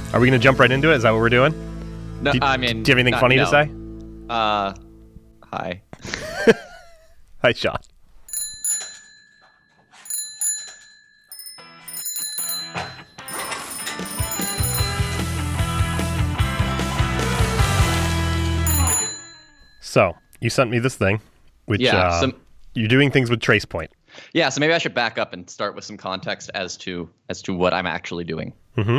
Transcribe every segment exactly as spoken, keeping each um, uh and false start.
Are we going to jump right into it? Is that what we're doing? No, do, I mean... Do you have anything not, funny no. to say? Uh, hi. Hi, Sean. So, you sent me this thing, which Yeah, uh, so, you're doing things with TracePoint. yeah, so maybe I should back up and start with some context as to as to what I'm actually doing. Mm-hmm.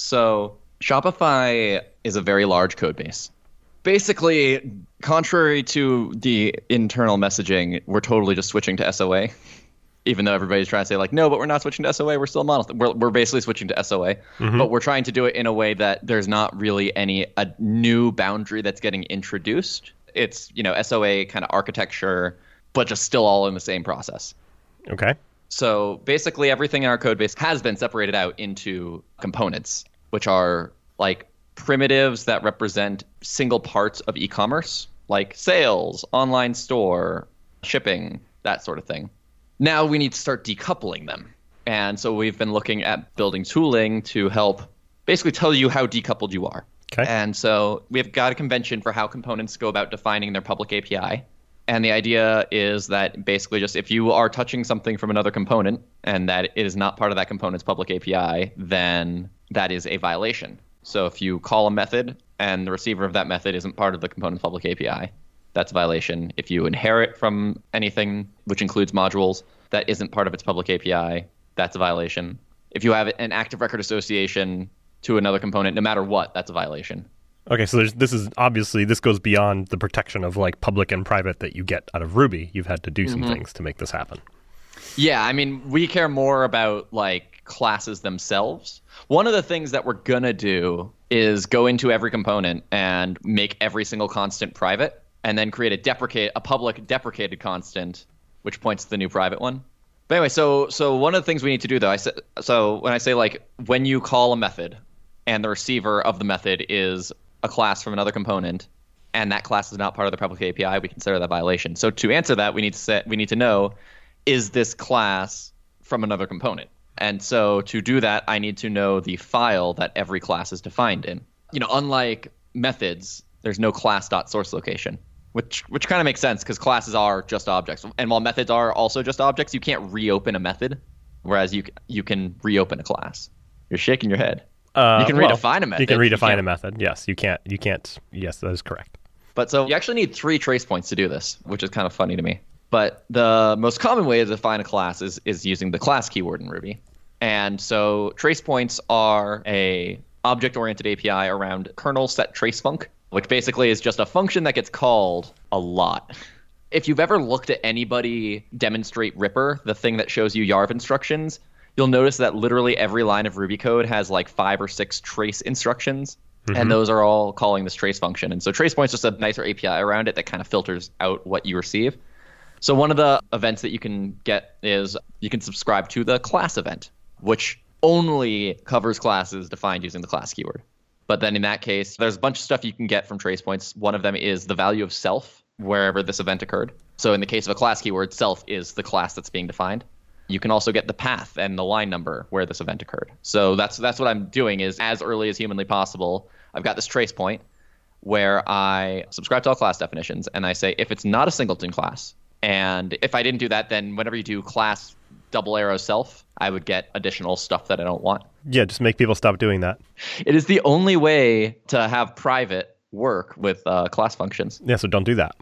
So Shopify is a very large code base. Basically, contrary to the internal messaging, we're totally just switching to S O A. Even though everybody's trying to say, like, no, but we're not switching to S O A, we're still monolith. We're, we're basically switching to S O A. Mm-hmm. But we're trying to do it in a way that there's not really any a new boundary that's getting introduced. It's, you know, S O A kind of architecture, but just still all in the same process. Okay. So basically everything in our code base has been separated out into components, which are like primitives that represent single parts of e-commerce, like sales, online store, shipping, that sort of thing. Now we need to start decoupling them. And so we've been looking at building tooling to help basically tell you how decoupled you are. Okay. And so we've got a convention for how components go about defining their public A P I. And the idea is that basically just if you are touching something from another component and that it is not part of that component's public A P I, then that is a violation. So if you call a method and the receiver of that method isn't part of the component's public A P I, that's a violation. If you inherit from anything, which includes modules, that isn't part of its public A P I, that's a violation. If you have an active record association to another component, no matter what, that's a violation. Okay, so there's, this is obviously, this goes beyond the protection of like public and private that you get out of Ruby. You've had to do some mm-hmm. things to make this happen. Yeah, I mean, we care more about like classes themselves. One of the things that we're going to do is go into every component and make every single constant private and then create a deprecate, a public deprecated constant, which points to the new private one. But anyway, so so one of the things we need to do though, I said, so when I say like when you call a method and the receiver of the method is a class from another component, and that class is not part of the public A P I, we consider that violation. So to answer that, we need to set, we need to know, is this class from another component? And so to do that, I need to know the file that every class is defined in. You know, unlike methods, there's no class.source location, which which kind of makes sense because classes are just objects. And while methods are also just objects, you can't reopen a method, whereas you you can reopen a class. You're shaking your head. Uh, you can well, redefine a method. You can redefine you a method. Yes, you can't. You can't. Yes, that is correct. But so you actually need three trace points to do this, which is kind of funny to me. But the most common way to define a class is, is using the class keyword in Ruby. And so trace points are a object-oriented A P I around kernel set trace func, which basically is just a function that gets called a lot. If you've ever looked at anybody demonstrate Ripper, the thing that shows you Yarv instructions, you'll notice that literally every line of Ruby code has like five or six trace instructions, mm-hmm. and those are all calling this trace function. And so trace point's just a nicer A P I around it that kind of filters out what you receive. So one of the events that you can get is you can subscribe to the class event, which only covers classes defined using the class keyword. But then in that case, there's a bunch of stuff you can get from trace points. One of them is the value of self, wherever this event occurred. So in the case of a class keyword, self is the class that's being defined. You can also get the path and the line number where this event occurred. So that's that's what I'm doing is as early as humanly possible, I've got this trace point where I subscribe to all class definitions and I say if it's not a singleton class, and if I didn't do that, then whenever you do class double arrow self, I would get additional stuff that I don't want. Yeah, just make people stop doing that. It is the only way to have private work with uh, class functions. Yeah, so don't do that.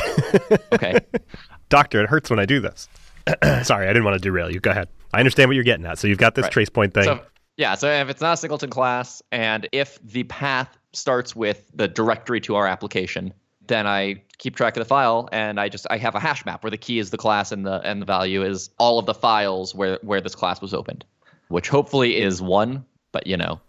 Okay. Doctor, it hurts when I do this. Sorry, I didn't want to derail you. Go ahead. I understand what you're getting at. So you've got this right. trace point thing. So, yeah, so if it's not a singleton class, and if the path starts with the directory to our application, then I keep track of the file, and I just I have a hash map where the key is the class and the and the value is all of the files where, where this class was opened, which hopefully is one, but you know,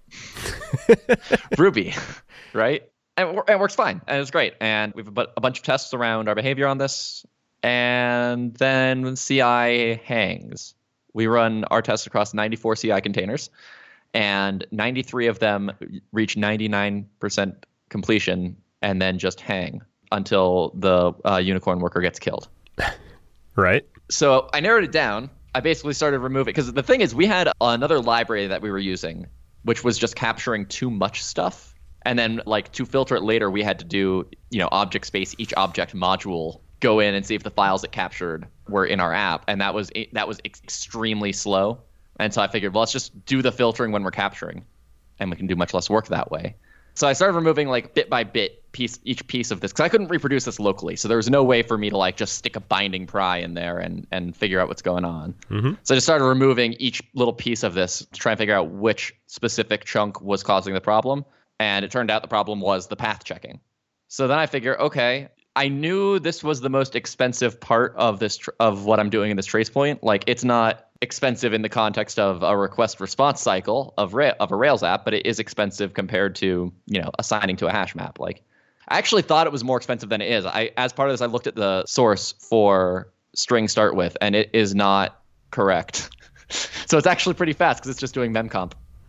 Ruby, right? And it works fine, and it's great. And we have a bunch of tests around our behavior on this. And then C I hangs. We run our tests across ninety-four C I containers, and ninety-three of them reach ninety-nine percent completion and then just hang until the uh, unicorn worker gets killed. Right. So I narrowed it down. I basically started removing, because the thing is we had another library that we were using which was just capturing too much stuff. And then like to filter it later, we had to do, you know, object space, each object module, go in and see if the files it captured were in our app. And that was that was ex- extremely slow. And so I figured, well, let's just do the filtering when we're capturing, and we can do much less work that way. So I started removing like bit by bit piece each piece of this, because I couldn't reproduce this locally. So there was no way for me to like just stick a binding pry in there and and figure out what's going on. Mm-hmm. So I just started removing each little piece of this to try and figure out which specific chunk was causing the problem. And it turned out the problem was the path checking. So then I figure, okay, I knew this was the most expensive part of this tr- of what I'm doing in this trace point. Like, it's not expensive in the context of a request response cycle of Ra- of a Rails app, but it is expensive compared to, you know, assigning to a hash map. Like, I actually thought it was more expensive than it is. I as part of this, I looked at the source for string start with, and it is not correct. So it's actually pretty fast because it's just doing memcomp.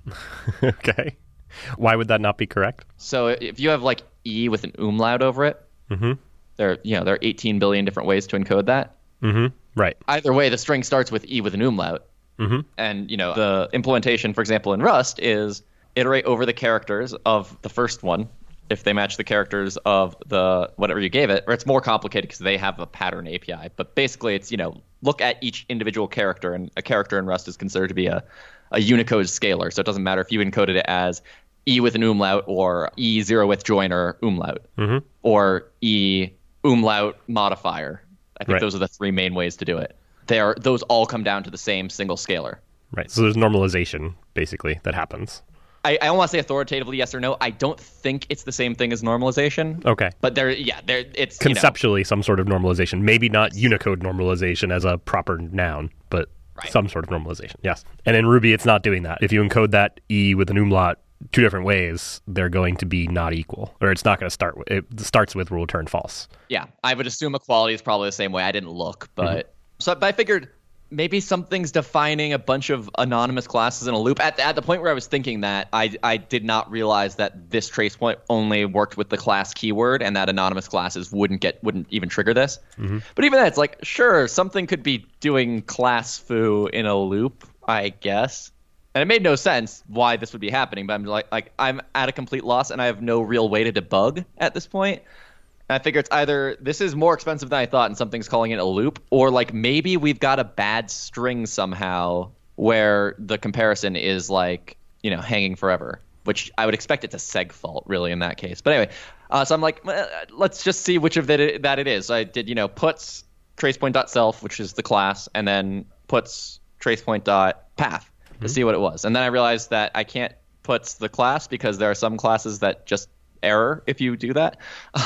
Okay. Why would that not be correct? So if you have like E with an umlaut over it, mm-hmm. there you know there are eighteen billion different ways to encode that. Mm-hmm. Right. Either way, the string starts with E with an umlaut. Mm-hmm. And you know the implementation, for example, in Rust is iterate over the characters of the first one if they match the characters of the whatever you gave it. Or it's more complicated because they have a pattern A P I. But basically, it's you know look at each individual character, and a character in Rust is considered to be a a Unicode scalar. So it doesn't matter if you encoded it as E with an umlaut or E zero with joiner umlaut, mm-hmm. or E umlaut modifier. I think right. those are the three main ways to do it. They are those all come down to the same single scalar. Right. So there's normalization basically that happens. I, I don't want to say authoritatively yes or no. I don't think it's the same thing as normalization. Okay. But there, yeah, there it's conceptually you know, some sort of normalization. Maybe not Unicode normalization as a proper noun, but right. some sort of normalization. Yes. And in Ruby, it's not doing that. If you encode that E with an umlaut two different ways, they're going to be not equal, or it's not going to start with, it starts with will return false. Yeah, I would assume equality is probably the same way. I didn't look, but mm-hmm. so but I figured maybe something's defining a bunch of anonymous classes in a loop. At, at the point where I was thinking that, I I did not realize that this trace point only worked with the class keyword, and that anonymous classes wouldn't get wouldn't even trigger this. Mm-hmm. But even then, it's like, sure, something could be doing class foo in a loop, I guess. And it made no sense why this would be happening, but I'm like, like I'm at a complete loss, and I have no real way to debug at this point. And I figure it's either this is more expensive than I thought, and something's calling it a loop, or like maybe we've got a bad string somehow where the comparison is like, you know, hanging forever, which I would expect it's a seg fault really in that case. But anyway, uh, so I'm like, let's just see which of that that it is. So I did, you know, puts tracepoint.self, which is the class, and then puts tracepoint.path. To see what it was. And then I realized that I can't put the class because there are some classes that just error if you do that.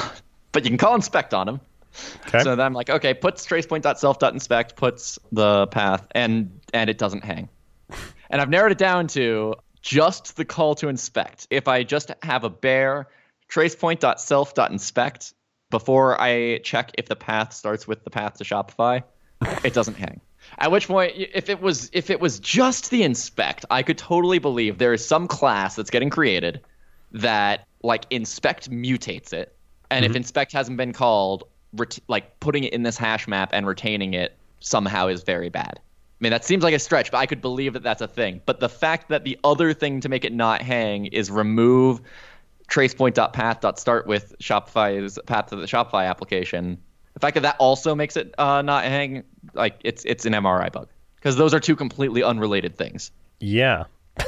But you can call inspect on them. Okay. So then I'm like, okay, puts tracepoint.self.inspect, puts the path, and and it doesn't hang. And I've narrowed it down to just the call to inspect. If I just have a bare tracepoint.self.inspect before I check if the path starts with the path to Shopify, it doesn't hang. At which point, if it was if it was just the inspect, I could totally believe there is some class that's getting created that like inspect mutates it, and mm-hmm. if inspect hasn't been called, ret- like putting it in this hash map and retaining it somehow is very bad. I mean, that seems like a stretch, but I could believe that that's a thing. But the fact that the other thing to make it not hang is remove tracepoint.path.start with Shopify's path to the Shopify application. The fact that that also makes it uh, not hang, like it's it's an M R I bug, because those are two completely unrelated things. Yeah.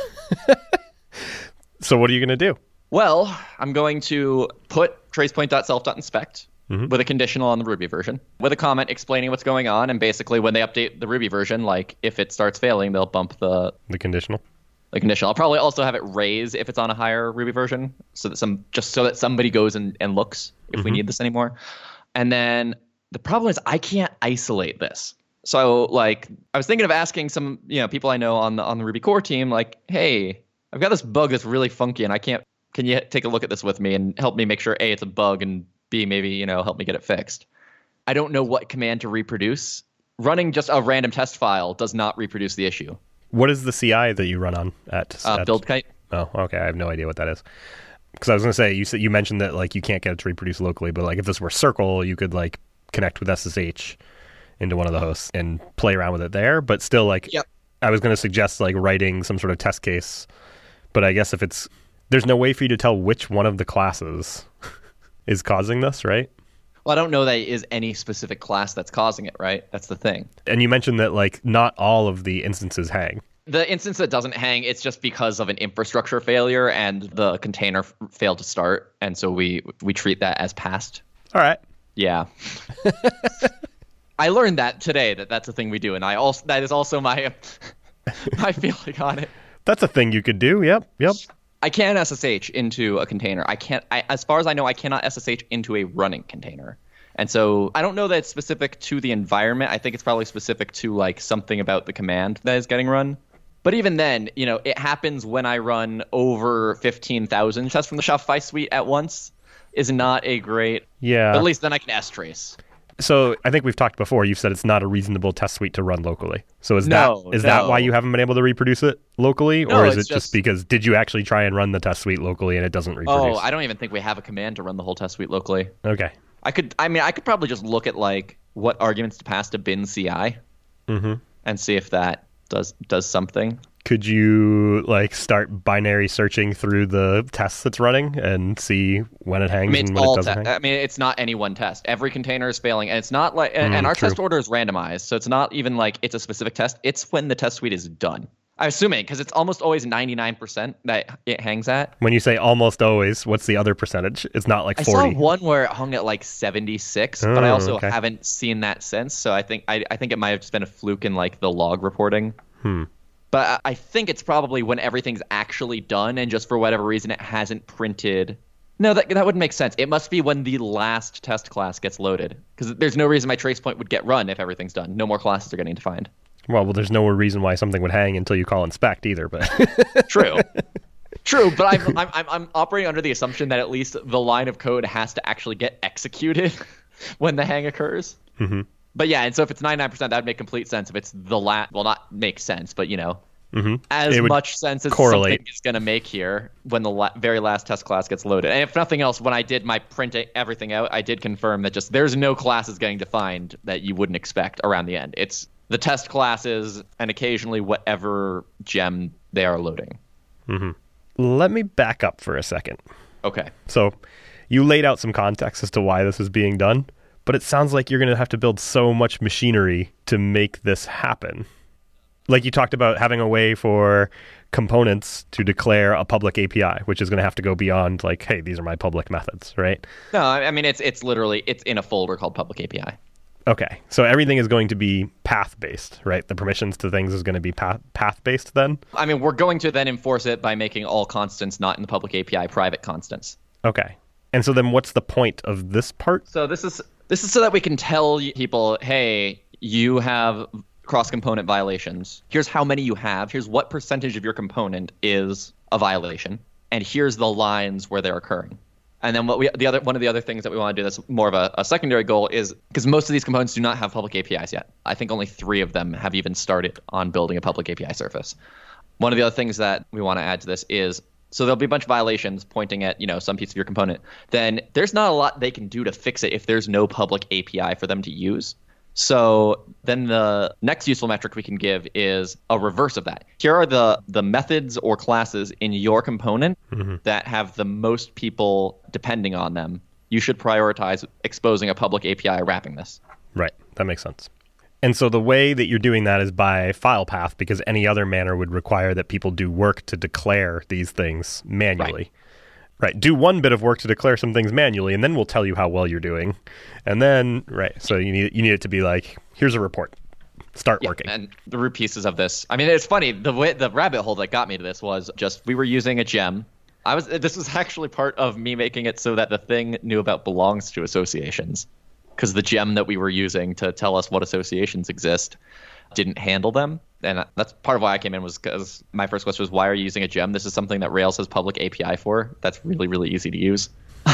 So what are you going to do? Well, I'm going to put tracepoint.self.inspect mm-hmm. with a conditional on the Ruby version, with a comment explaining what's going on, and basically when they update the Ruby version, like if it starts failing, they'll bump the the conditional. The conditional. I'll probably also have it raise if it's on a higher Ruby version, so that some just so that somebody goes and, and looks if mm-hmm. we need this anymore. And then the problem is I can't isolate this. So like I was thinking of asking some, you know, people I know on the on the Ruby core team, like, hey, I've got this bug that's really funky and I can't, can you take a look at this with me and help me make sure A, it's a bug, and B, maybe, you know, help me get it fixed. I don't know what command to reproduce. Running just a random test file does not reproduce the issue. What is the C I that you run on at, uh, at BuildKite? Oh, okay. I have no idea what that is. Because I was going to say, you said you mentioned that like you can't get it to reproduce locally, but like if this were Circle, you could like connect with S S H into one of the hosts and play around with it there. But still, like, yep. I was going to suggest like writing some sort of test case But I guess if it's, there's no way for you to tell which one of the classes is causing this, right? Well, I don't know that it is any specific class that's causing it, right? That's the thing. And you mentioned that like not all of the instances hang. The instance that doesn't hang, it's just because of an infrastructure failure and the container f- failed to start. And so we we treat that as passed. All right. Yeah. I learned that today, that that's a thing we do. And I also that is also my my feeling on it. That's a thing you could do. Yep. Yep. I can S S H into a container. I can't, I, as far as I know, I cannot S S H into a running container. And so I don't know that it's specific to the environment. I think it's probably specific to like something about the command that is getting run. But even then, you know, it happens when I run over fifteen thousand tests from the Shopify suite at once is not a great, yeah. But at least then I can S-trace. So I think we've talked before. You've said it's not a reasonable test suite to run locally. So is no, that is no. that why you haven't been able to reproduce it locally, No, or is it it's just, just because did you actually try and run the test suite locally and it doesn't reproduce? Oh, I don't even think we have a command to run the whole test suite locally. Okay. I could, I mean, I could probably just look at like what arguments to pass to bin C I mm-hmm. and see if that does does something. Could you like start binary searching through the tests it's running and see when it hangs I mean, and it's when all it doesn't te- hang? I mean, it's not any one test. Every container is failing, and it's not like, and, Mm, and our true. test order is randomized, so it's not even like it's a specific test. It's when the test suite is done. I'm assuming because it's almost always ninety-nine percent that it hangs at. When you say almost always, what's the other percentage? It's not like I forty. saw one where it hung at like seventy-six, but I Oh, also okay. haven't seen that since. So I think I, I think it might have just been a fluke in like the log reporting. Hmm. But I I think it's probably when everything's actually done, and just for whatever reason it hasn't printed. No, that that wouldn't make sense. It must be when the last test class gets loaded, because there's no reason my trace point would get run if everything's done. No more classes are getting defined. Well, well, there's no reason why something would hang until you call inspect either. But True. True, but I'm, I'm I'm I'm operating under the assumption that at least the line of code has to actually get executed when the hang occurs. Mhm. But yeah, and so if it's ninety-nine percent, that would make complete sense. If it's the last, well, not make sense, but you know, Mhm. as It would much sense as correlate. something is going to make here when the la- very last test class gets loaded. And if nothing else, when I did my printing everything out, I did confirm that just there's no classes getting defined that you wouldn't expect around the end. It's the test classes and occasionally whatever gem they are loading. let me back up for a second. Okay. So you laid out some context as to why this is being done, but it sounds like you're going to have to build so much machinery to make this happen. Like you talked about having a way for components to declare a public A P I, which is going to have to go beyond like, hey, these are my public methods, right? No, I I mean, it's it's literally, it's in a folder called public A P I. Okay, so everything is going to be path-based, right? The permissions to things is going to be path- path-based then? I mean, we're going to then enforce it by making all constants not in the public A P I private constants. Okay. And so then what's the point of this part? So this is this is so that we can tell y- people, hey, you have cross-component violations. Here's how many you have. Here's what percentage of your component is a violation. And here's the lines where they're occurring. And then what we the other one of the other things that we want to do that's more of a, a secondary goal is because most of these components do not have public A P Is yet. I think only three of them have even started on building a public A P I surface. One of the other things that we want to add to this is so there'll be a bunch of violations pointing at, you know, some piece of your component. Then there's not a lot they can do to fix it if there's no public A P I for them to use. So then the next useful metric we can give is a reverse of that. Here are the, the methods or classes in your component mm-hmm. that have the most people depending on them. You should prioritize exposing a public A P I wrapping this. Right. That makes sense. And so the way that you're doing that is by file path, because any other manner would require that people do work to declare these things manually. Right. Right. Do one bit of work to declare some things manually, and then we'll tell you how well you're doing. And then, right. So you need you need it to be like, here's a report. Start yeah, working. And the root pieces of this. I mean, it's funny. The way the rabbit hole that got me to this was just we were using a gem. I was. This was actually part of me making it so that the thing knew about belongs to associations, because the gem that we were using to tell us what associations exist didn't handle them. And that's part of why I came in was because my first question was, why are you using a gem? This is something that Rails has public A P I for. That's really, really easy to use.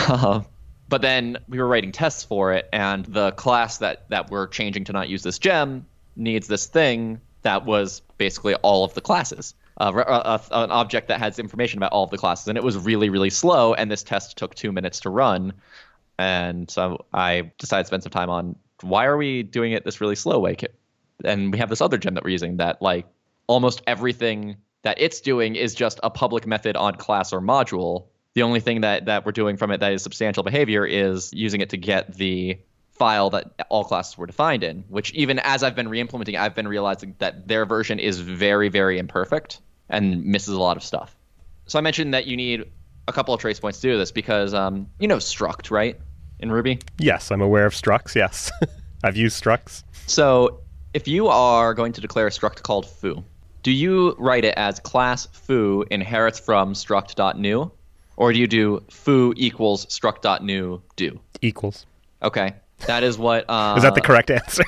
But then we were writing tests for it, and the class that, that we're changing to not use this gem needs this thing that was basically all of the classes, uh, uh, uh, an object that has information about all of the classes. And it was really, really slow, and this test took two minutes to run. And so I decided to spend some time on why are we doing it this really slow way? And we have this other gem that we're using that like almost everything that it's doing is just a public method on class or module. The only thing that, that we're doing from it that is substantial behavior is using it to get the file that all classes were defined in, which even as I've been re-implementing, I've been realizing that their version is very, very imperfect and misses a lot of stuff. So I mentioned that you need a couple of trace points to do this because, um, you know, struct, right, in Ruby? Yes, I'm aware of structs, yes. I've used structs. So if you are going to declare a struct called foo, do you write it as class foo inherits from struct.new, or do you do foo equals struct.new do? Equals. Okay. That is what... Uh, is that the correct answer?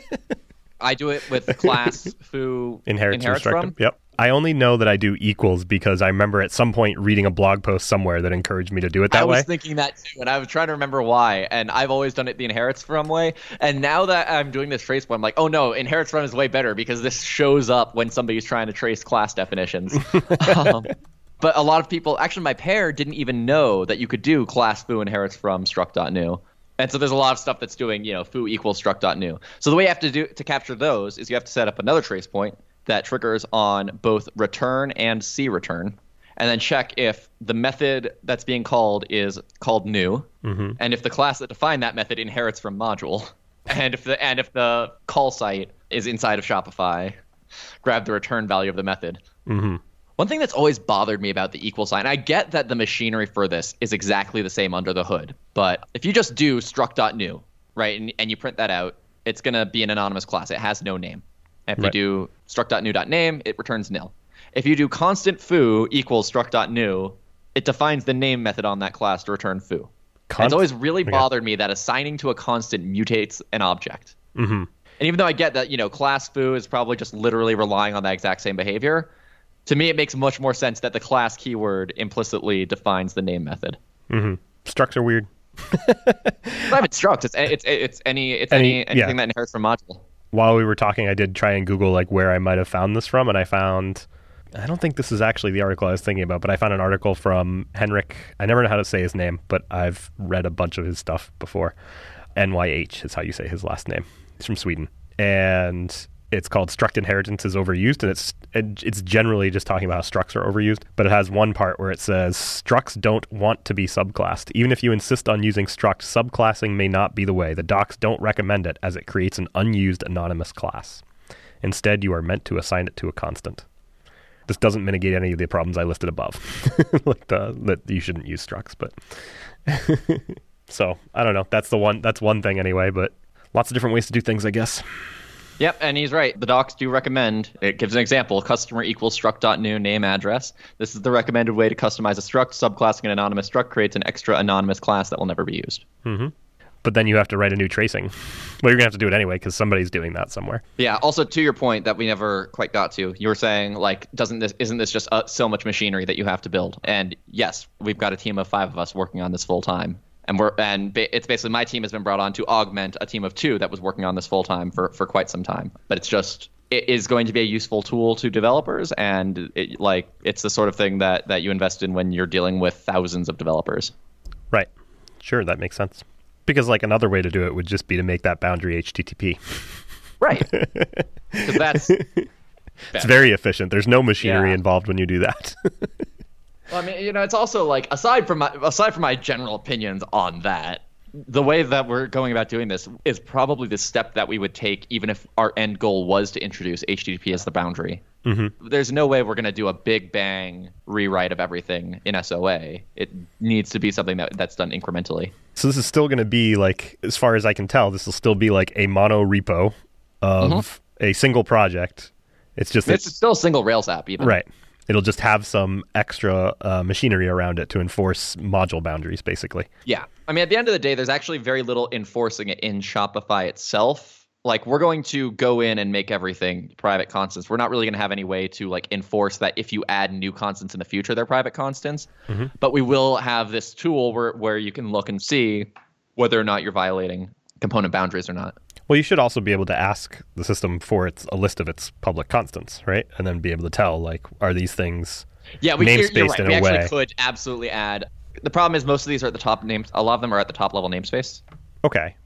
I do it with class foo inherits, inherits from. Yep. I only know that I do equals because I remember at some point reading a blog post somewhere that encouraged me to do it that way. I was way. thinking that too, and I was trying to remember why. And I've always done it the inherits from way. And now that I'm doing this trace point, I'm like, oh no, inherits from is way better because this shows up when somebody's trying to trace class definitions. um, but a lot of people, actually my pair didn't even know that you could do class foo inherits from struct.new. And so there's a lot of stuff that's doing, you know, foo equals struct.new. So the way you have to do to capture those is you have to set up another trace point that triggers on both return and cReturn, and then check if the method that's being called is called new, mm-hmm. and if the class that defined that method inherits from module, and if the and if the call site is inside of Shopify, grab the return value of the method. Mm-hmm. One thing that's always bothered me about the equal sign, I get that the machinery for this is exactly the same under the hood, but if you just do struct.new, right, and, and you print that out, it's going to be an anonymous class. It has no name. If right. you do struct.new.name, it returns nil. If you do constant foo equals struct.new, it defines the name method on that class to return foo. Const- it's always really okay. bothered me that assigning to a constant mutates an object. Mm-hmm. And even though I get that, you know, class foo is probably just literally relying on that exact same behavior, to me it makes much more sense that the class keyword implicitly defines the name method. Mm-hmm. Structs are weird. Not even structs. It's it's it's any it's any, any anything yeah. that inherits from module. While we were talking, I did try and Google like where I might have found this from, and I found, I don't think this is actually the article I was thinking about, but I found an article from Henrik. I never know how to say his name, but I've read a bunch of his stuff before. N Y H is how you say his last name. He's from Sweden. And it's called Struct Inheritance is Overused, and it's it's generally just talking about how structs are overused, but it has one part where it says structs don't want to be subclassed. Even if you insist on using struct, subclassing may not be the way. The docs don't recommend it as it creates an unused anonymous class. Instead, you are meant to assign it to a constant. This doesn't mitigate any of the problems I listed above, like the that you shouldn't use structs, but so I don't know. That's the one. That's one thing anyway, but lots of different ways to do things, I guess. Yep, and he's right. The docs do recommend, it gives an example, customer equals struct.new name address. This is the recommended way to customize a struct. Subclassing an anonymous struct creates an extra anonymous class that will never be used. Mm-hmm. But then you have to write a new tracing. Well, you're going to have to do it anyway because somebody's doing that somewhere. Yeah, also to your point that we never quite got to, you were saying, like, doesn't this, isn't this just uh, so much machinery that you have to build? And yes, we've got a team of five of us working on this full time. And we're and ba- it's basically my team has been brought on to augment a team of two that was working on this full time for, for quite some time. But it's just it is going to be a useful tool to developers, and it, like it's the sort of thing that, that you invest in when you're dealing with thousands of developers. Right. Sure, that makes sense. Because like another way to do it would just be to make that boundary H T T P. Right. Because that's it's very efficient. There's no machinery yeah. involved when you do that. Well, I mean, you know, it's also like aside from my aside from my general opinions on that, the way that we're going about doing this is probably the step that we would take even if our end goal was to introduce H T T P as the boundary. Mm-hmm. There's no way we're going to do a big bang rewrite of everything in S O A. It needs to be something that that's done incrementally. So this is still going to be like, as far as I can tell, this will still be like a mono repo of mm-hmm. a single project. It's just it's, it's still a single Rails app, even. Right. It'll just have some extra uh, machinery around it to enforce module boundaries, basically. Yeah. I mean, at the end of the day, there's actually very little enforcing it in Shopify itself. Like, we're going to go in and make everything private constants. We're not really going to have any way to, like, enforce that if you add new constants in the future, they're private constants. Mm-hmm. But we will have this tool where, where you can look and see whether or not you're violating component boundaries or not. Well, you should also be able to ask the system for its a list of its public constants, right? And then be able to tell, like, are these things yeah, we, namespaced you're right. in we a way? We actually could absolutely add. The problem is most of these are at the top names. A lot of them are at the top level namespace. Okay,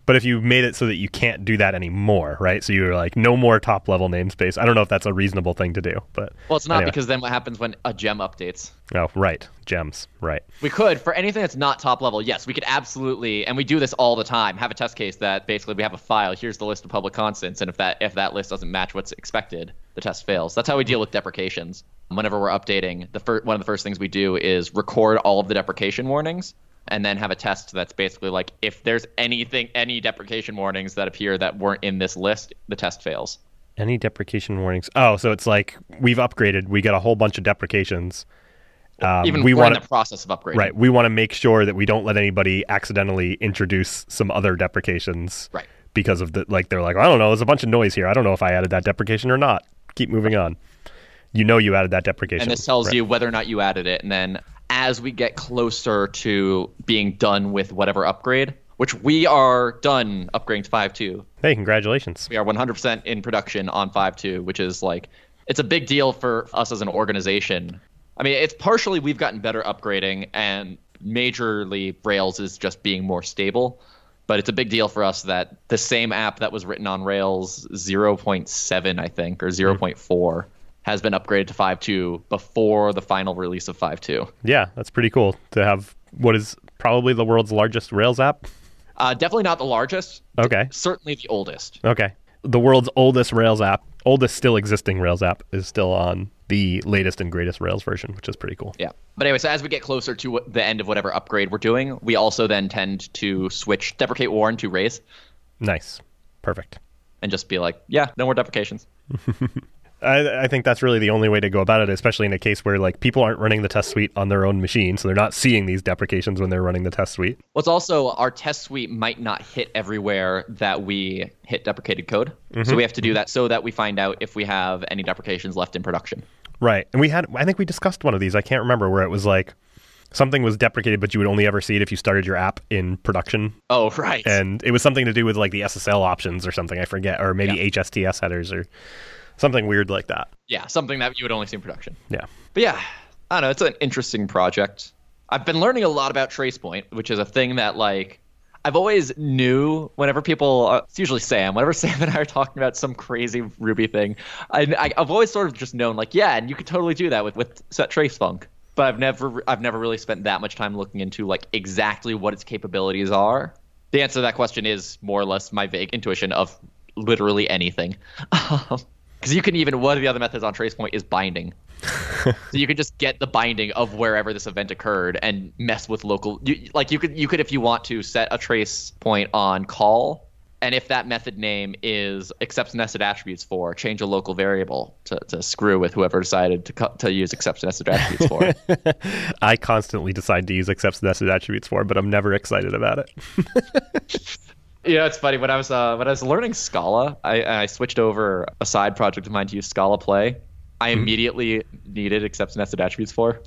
But if you made it so that you can't do that anymore, right? So you're like, no more top level namespace. I don't know if that's a reasonable thing to do, but well, it's not anyway. Because then what happens when a gem updates? Oh, right, gems, right. We could, for anything that's not top level, yes, we could absolutely, and we do this all the time, have a test case that basically we have a file, here's the list of public constants, and if that if that list doesn't match what's expected, the test fails. That's how we deal with deprecations. Whenever we're updating, the fir- one of the first things we do is record all of the deprecation warnings, and then have a test that's basically like, if there's anything, any deprecation warnings that appear that weren't in this list, the test fails. Any deprecation warnings? Oh, so it's like we've upgraded, we get a whole bunch of deprecations. Um, Even we we're wanna, in the process of upgrading. Right. We want to make sure that we don't let anybody accidentally introduce some other deprecations. Right. Because of the, like, they're like, I don't know, there's a bunch of noise here. I don't know if I added that deprecation or not. Keep moving on. You know you added that deprecation. And this tells right. you whether or not you added it. And then as we get closer to being done with whatever upgrade, which we are done upgrading to five point two. Hey, congratulations. We are one hundred percent in production on five point two, which is like, it's a big deal for us as an organization. I mean, it's partially we've gotten better upgrading, and majorly Rails is just being more stable. But it's a big deal for us that the same app that was written on Rails zero point seven, I think, or zero point four, mm-hmm. has been upgraded to five point two before the final release of five point two. Yeah, that's pretty cool to have what is probably the world's largest Rails app. Uh, definitely not the largest. Okay. Certainly the oldest. Okay. The world's oldest Rails app, oldest still existing Rails app, is still on the latest and greatest Rails version, which is pretty cool. Yeah. But anyway, so as we get closer to the end of whatever upgrade we're doing, we also then tend to switch deprecate warn to raise. Nice. Perfect. And just be like, yeah, no more deprecations. I, I think that's really the only way to go about it, especially in a case where like people aren't running the test suite on their own machine, so they're not seeing these deprecations when they're running the test suite. Well, it's also our test suite might not hit everywhere that we hit deprecated code. Mm-hmm. So we have to do that so that we find out if we have any deprecations left in production. Right. And we had, I think we discussed one of these, I can't remember, where it was like something was deprecated, but you would only ever see it if you started your app in production. Oh, right. And it was something to do with like the S S L options or something, I forget, or maybe yeah. H S T S headers or something weird like that. Yeah, something that you would only see in production. Yeah. But yeah, I don't know. It's an interesting project. I've been learning a lot about TracePoint, which is a thing that, like, I've always knew whenever people, uh, it's usually Sam, whenever Sam and I are talking about some crazy Ruby thing, I, I, I've always sort of just known, like, yeah, and you could totally do that with, with set trace func. But I've never, I've never really spent that much time looking into, like, exactly what its capabilities are. The answer to that question is more or less my vague intuition of literally anything. Because you can even, one of the other methods on TracePoint is binding. So you could just get the binding of wherever this event occurred and mess with local. You, like you could, you could if you want to set a trace point on call, and if that method name is accepts nested attributes for, change a local variable to, to screw with whoever decided to co- to use accepts nested attributes for. I constantly decide to use accepts nested attributes for, but I'm never excited about it. Yeah, it's funny. When I was uh, when I was learning Scala, I, I switched over a side project of mine to use Scala Play. I mm-hmm. immediately needed accepts nested attributes for.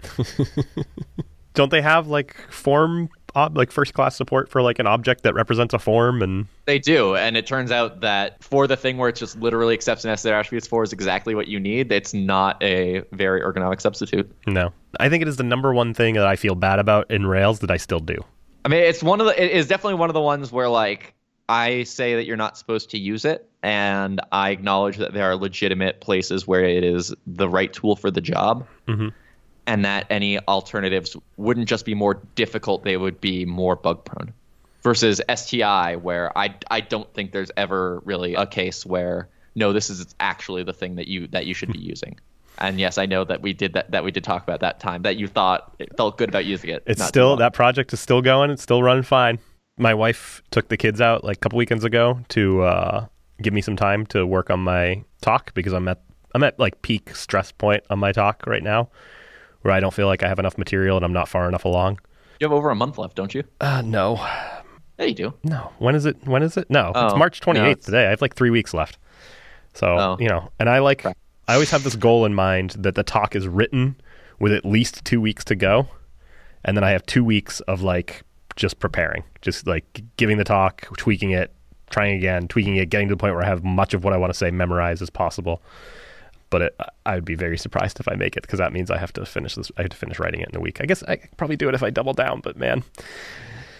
Don't they have like form, ob- like first class support for like an object that represents a form? And they do, and it turns out that for the thing where it's just literally accepts nested attributes for is exactly what you need. It's not a very ergonomic substitute. No, I think it is the number one thing that I feel bad about in Rails that I still do. I mean, it's one of the. It is definitely one of the ones where, like, I say that you're not supposed to use it, and I acknowledge that there are legitimate places where it is the right tool for the job, mm-hmm. and that any alternatives wouldn't just be more difficult; they would be more bug prone. Versus S T I, where I I don't think there's ever really a case where no, this is actually the thing that you that you should be using. And yes, I know that we did that. That we did talk about that time. That you thought it felt good about using it. It's still that project is still going. It's still running fine. My wife took the kids out like a couple weekends ago to uh, give me some time to work on my talk because I'm at I'm at like peak stress point on my talk right now, where I don't feel like I have enough material and I'm not far enough along. You have over a month left, don't you? Uh, no. Yeah, you do. No. When is it? When is it? No, oh, it's March twenty-eighth no, today. I have like three weeks left. So oh. you know, and I like. Okay. I always have this goal in mind that the talk is written with at least two weeks to go. And then I have two weeks of like just preparing, just like giving the talk, tweaking it, trying again, tweaking it, getting to the point where I have much of what I want to say memorized as possible. But it, I would be very surprised if I make it because that means I have to finish this. I have to finish writing it in a week. I guess I could probably do it if I double down, but man,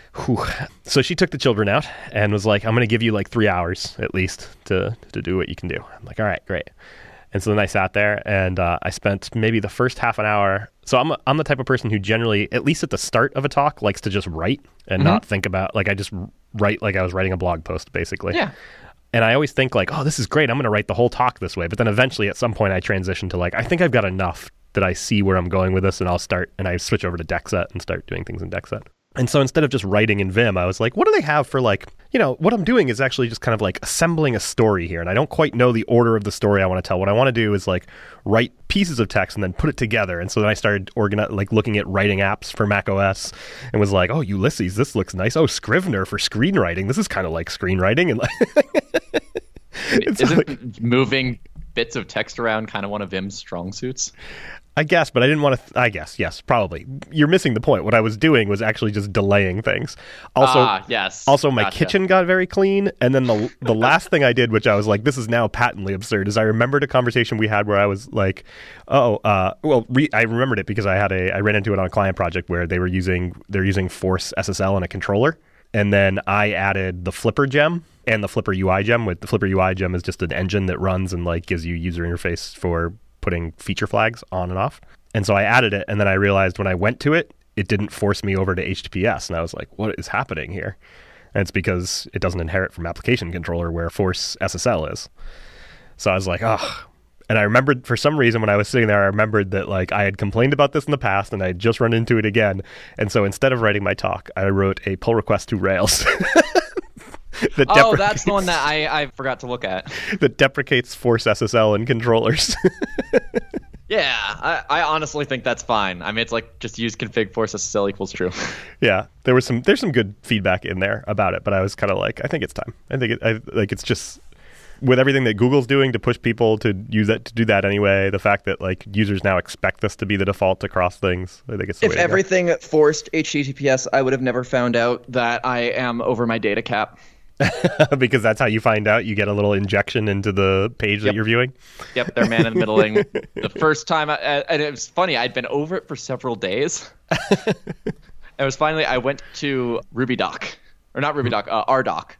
Whew. So she took the children out and was like, I'm going to give you like three hours at least to, to do what you can do. I'm like, all right, great. And so then I sat there and uh, I spent maybe the first half an hour. So I'm, a, I'm the type of person who generally, at least at the start of a talk, likes to just write and mm-hmm. not think about, like I just write like I was writing a blog post, basically. Yeah. And I always think like, oh, this is great. I'm going to write the whole talk this way. But then eventually at some point I transition to like, I think I've got enough that I see where I'm going with this, and I'll start, and I switch over to DeckSet and start doing things in DeckSet. And so instead of just writing in Vim, I was like, what do they have for like, you know, what I'm doing is actually just kind of like assembling a story here. And I don't quite know the order of the story I want to tell. What I want to do is like write pieces of text and then put it together. And so then I started organi- like looking at writing apps for Mac O S and was like, oh, Ulysses, this looks nice. Oh, Scrivener for screenwriting. This is kind of like screenwriting. And like, isn't like, moving bits of text around kind of one of Vim's strong suits? I guess, but I didn't want to, th- I guess, yes, probably. You're missing the point. What I was doing was actually just delaying things. Also, ah, yes. Also, my gotcha. kitchen got very clean. And then the the last thing I did, which I was like, this is now patently absurd, is I remembered a conversation we had where I was like, oh, uh, well, re- I remembered it because I had a, I ran into it on a client project where they were using, they're using Force S S L in a controller. And then I added the Flipper gem and the Flipper U I gem. With the Flipper U I gem is just an engine that runs and like gives you user interface for putting feature flags on and off. And so I added it, and then I realized when I went to it, it didn't force me over to H T T P S. And I was like, what is happening here? And it's because it doesn't inherit from application controller where Force S S L is. So I was like, oh. And I remembered, for some reason, when I was sitting there, I remembered that like I had complained about this in the past, and I had just run into it again. And so instead of writing my talk, I wrote a pull request to Rails. that oh, that's the one that I, I forgot to look at. That deprecates Force S S L in controllers. Yeah, I, I honestly think that's fine. I mean, it's like just use config force S S L equals true. Yeah, there was some there's some good feedback in there about it, but I was kind of like, I think it's time. I think it, I, like it's just with everything that Google's doing to push people to use that to do that anyway. The fact that like users now expect this to be the default across things, I think it's the if way to everything go. Forced H T T P S, I would have never found out that I am over my data cap. Because that's how you find out. You get a little injection into the page yep. that you're viewing. Yep, they're man in the middling. The first time, I, and it was funny, I'd been over it for several days. It was finally, I went to RubyDoc, or not RubyDoc, uh, RDoc.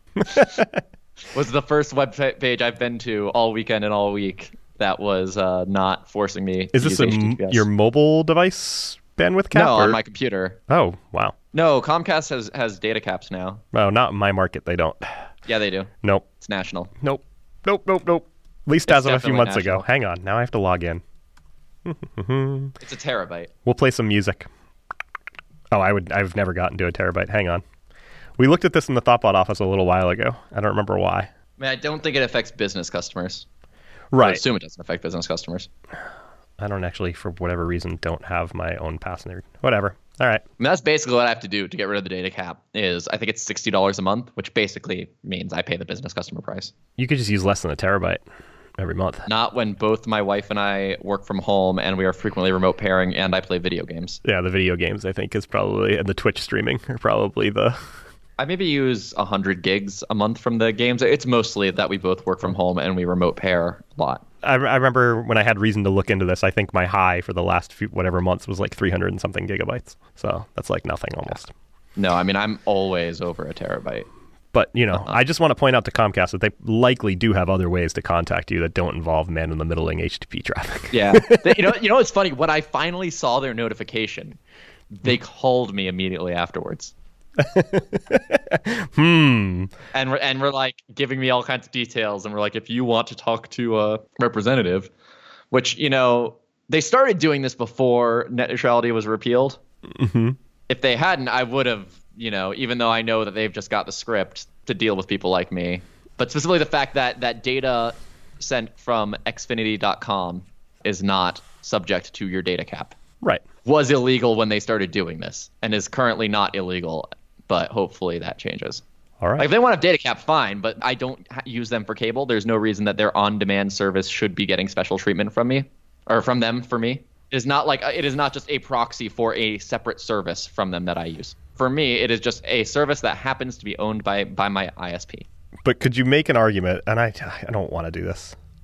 Was the first web page I've been to all weekend and all week that was uh, not forcing me Is to this use a, H T T P S. Your mobile device bandwidth cap? No, or? on my computer. Oh, wow. No, Comcast has, has data caps now. Oh, not in my market. They don't. Yeah, they do. Nope. It's national. Nope. Nope, nope, nope. At least It's as of a few months national. ago. Hang on. Now I have to log in. It's a terabyte. We'll play some music. Oh, I would, I've never gotten to a terabyte. Hang on. We looked at this in the Thoughtbot office a little while ago. I don't remember why. I mean, I don't think it affects business customers. Right. I assume it doesn't affect business customers. I don't actually, for whatever reason, don't have my own password. Whatever. All right. I mean, that's basically what I have to do to get rid of the data cap. Is I think it's sixty dollars a month, which basically means I pay the business customer price. You could just use less than a terabyte every month. Not when both my wife and I work from home and we are frequently remote pairing and I play video games. Yeah, the video games, I think, is probably, and the Twitch streaming are probably the... I maybe use one hundred gigs a month from the games. It's mostly that we both work from home and we remote pair a lot. I, I remember when I had reason to look into this, I think my high for the last few whatever months was like three hundred and something gigabytes. So that's like nothing almost. No, I mean, I'm always over a terabyte. But, you know, Uh-huh. I just want to point out to Comcast that they likely do have other ways to contact you that don't involve man-in-the-middling H T T P traffic. Yeah. They, you know, you know what's funny? When I finally saw their notification, they called me immediately afterwards. hmm. And we're, and we're like giving me all kinds of details. And we're like, if you want to talk to a representative, which, you know, they started doing this before net neutrality was repealed. Mm-hmm. If they hadn't, I would have, you know, even though I know that they've just got the script to deal with people like me. But specifically the fact that that data sent from xfinity dot com is not subject to your data cap. Right. Was illegal when they started doing this and is currently not illegal, but hopefully that changes. All right. Like if they want to have data cap, fine, but I don't ha- use them for cable. There's no reason that their on-demand service should be getting special treatment from me or from them for me. It is not like it is not just a proxy for a separate service from them that I use. For me, it is just a service that happens to be owned by by my I S P. But could you make an argument, and I, I don't want to do this,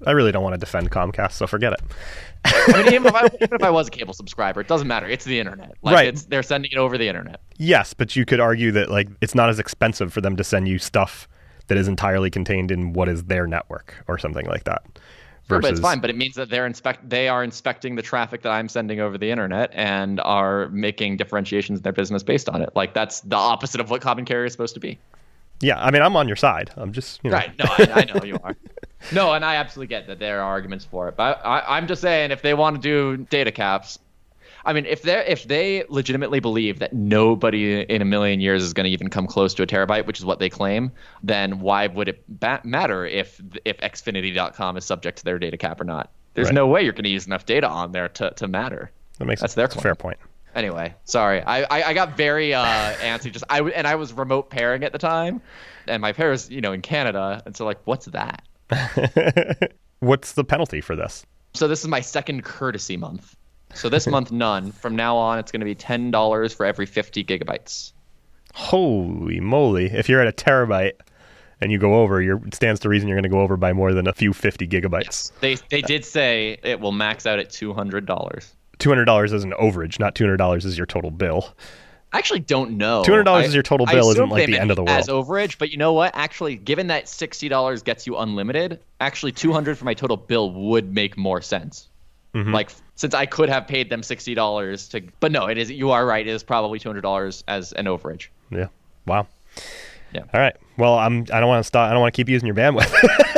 I really don't want to defend Comcast, so forget it. I mean, even if, I, even if I was a cable subscriber, it doesn't matter. It's the internet. Like, right. It's, they're sending it over the internet. Yes, but you could argue that like it's not as expensive for them to send you stuff that is entirely contained in what is their network or something like that. Versus... No, but it's fine. But it means that they're inspect they are inspecting the traffic that I'm sending over the internet and are making differentiations in their business based on it. Like, that's the opposite of what common carrier is supposed to be. Yeah, I mean, I'm on your side. I'm just, you know. Right. No, I, I know you are. No, and I absolutely get that there are arguments for it. But I, I'm just saying, if they want to do data caps, I mean, if they if they legitimately believe that nobody in a million years is going to even come close to a terabyte, which is what they claim, then why would it ba- matter if if Xfinity dot com is subject to their data cap or not? There's right. no way you're going to use enough data on there to, to matter. That makes That's their that's a fair point. Anyway, sorry. I, I, I got very uh, antsy. Just I and I was remote pairing at the time, and my pair is, you know, in Canada, and so like, what's that? What's the penalty for this? So this is my second courtesy month. So this month, none. From now on, it's going to be ten dollars for every fifty gigabytes. Holy moly! If you're at a terabyte and you go over, you're, it stands to reason you're going to go over by more than a few fifty gigabytes. Yes. They they did say it will max out at two hundred dollars. two hundred dollars is an overage, not two hundred dollars is your total bill. I actually don't know. two hundred dollars I, is your total bill isn't like the end of the world. As overage, but you know what? Actually, given that sixty dollars gets you unlimited, actually two hundred dollars for my total bill would make more sense. Mm-hmm. Like, since I could have paid them sixty dollars to, but no, it is. You are right. It is probably two hundred dollars as an overage. Yeah. Wow. Yeah. All right. Well, I'm. I don't want to stop. I don't want to keep using your bandwidth.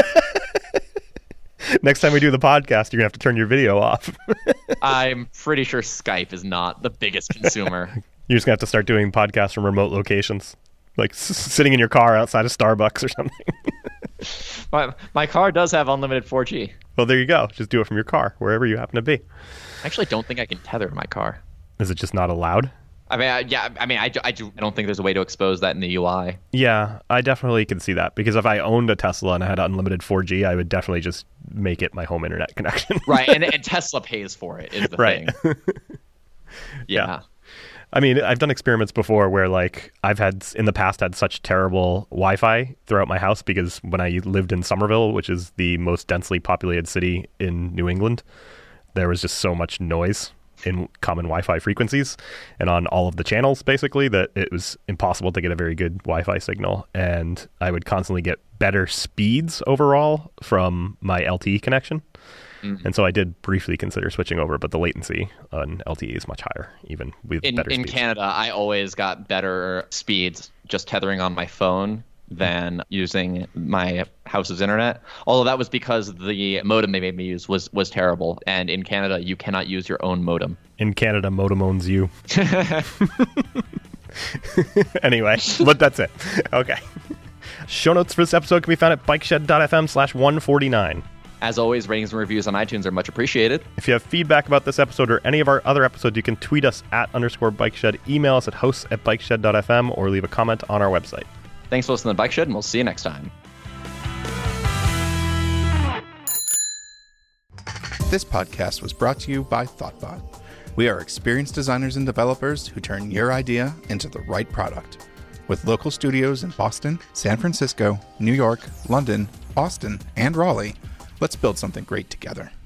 Next time we do the podcast, you're gonna have to turn your video off. I'm pretty sure Skype is not the biggest consumer. You're just gonna have to start doing podcasts from remote locations, like s- sitting in your car outside of Starbucks or something. my my car does have unlimited four G. Well, there you go. Just do it from your car, wherever you happen to be. I actually don't think I can tether my car. Is it just not allowed? I mean, I, yeah. I mean, I, I, do, I don't think there's a way to expose that in the U I. Yeah, I definitely can see that, because if I owned a Tesla and I had unlimited four G, I would definitely just make it my home internet connection. Right, and, and Tesla pays for it, is the right. thing. yeah. yeah. I mean, I've done experiments before where, like, I've had, in the past, had such terrible Wi-Fi throughout my house, because when I lived in Somerville, which is the most densely populated city in New England, there was just so much noise in common Wi-Fi frequencies and on all of the channels, basically, that it was impossible to get a very good Wi-Fi signal. And I would constantly get better speeds overall from my L T E connection. Mm-hmm. And so I did briefly consider switching over, but the latency on L T E is much higher, even with in, better in speeds. In Canada, I always got better speeds just tethering on my phone than using my house's internet. Although that was because the modem they made me use was, was terrible. And in Canada, you cannot use your own modem. In Canada, modem owns you. Anyway, but that's it. Okay. Show notes for this episode can be found at bikeshed.fm slash 149. As always, ratings and reviews on iTunes are much appreciated. If you have feedback about this episode or any of our other episodes, you can tweet us at underscore bikeshed, email us at hosts at bikeshed.fm, or leave a comment on our website. Thanks for listening to Bike Shed, and we'll see you next time. This podcast was brought to you by Thoughtbot. We are experienced designers and developers who turn your idea into the right product. With local studios in Boston, San Francisco, New York, London, Austin, and Raleigh, let's build something great together.